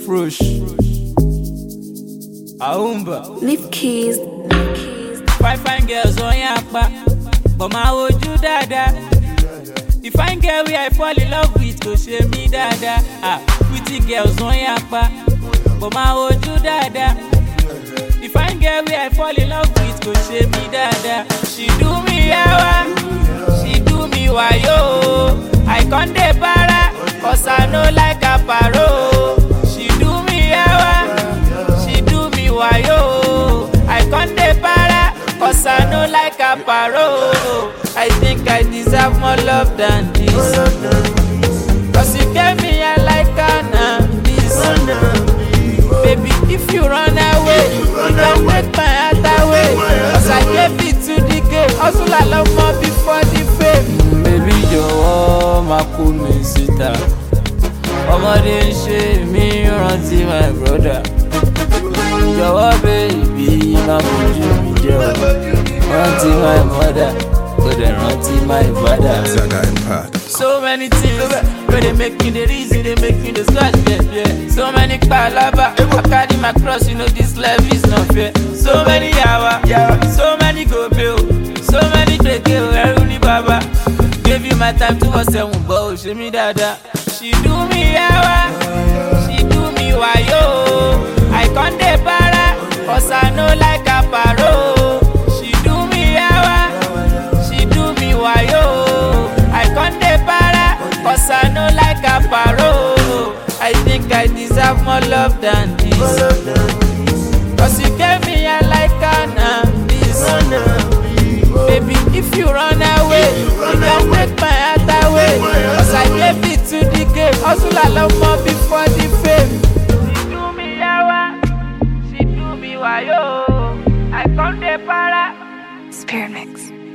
Frush. Aumba. Lip keys. Fine girls on yapa, but my oju dada. The fine girl we I fall in love with go shame me dada. Pretty girls on yapa, but my oju dada. The fine girl we I fall in love with go shame me dada. She do me yawa, she do me wayo. I can't de para, cause I know like a paro. She do me yawa, she do me wayo. I can't de para, cause I know like a paro. I think I deserve more love than this. Cause you gave me a like an this. Baby, if you run away, you can take my heart away. Cause I gave it to the game. Also I love more before the fame. Baby, jọ̀wọ́ má kú mi síta. Ọmọdé ń ṣe mí rántí my brother. Jọ̀wọ́ baby, má fojú mi jẹ́ o. Rántí my mother, kò dẹ̀ rántí my father. So many things where they make me the reason, they make me the scratch, yeah. So many palava, I carry my cross, you know this life is not fair. So many yawa, so many go bill, so many take it, baba. Gave you my time to was a bow, she me dada. She do me yawa, she do me wayo. I can't de para, cause I know like a paro. She do me yawa, she do me wayo. I can't de para, cause I know like a paro. I think I deserve more love than this. Cause you gave me a like an this. Baby, if you run away, you can take my heart away. Cause I gave it to the game. Also I love more before the fame. She do me yawa, she do me wayo. I can't de para. Spirit mix.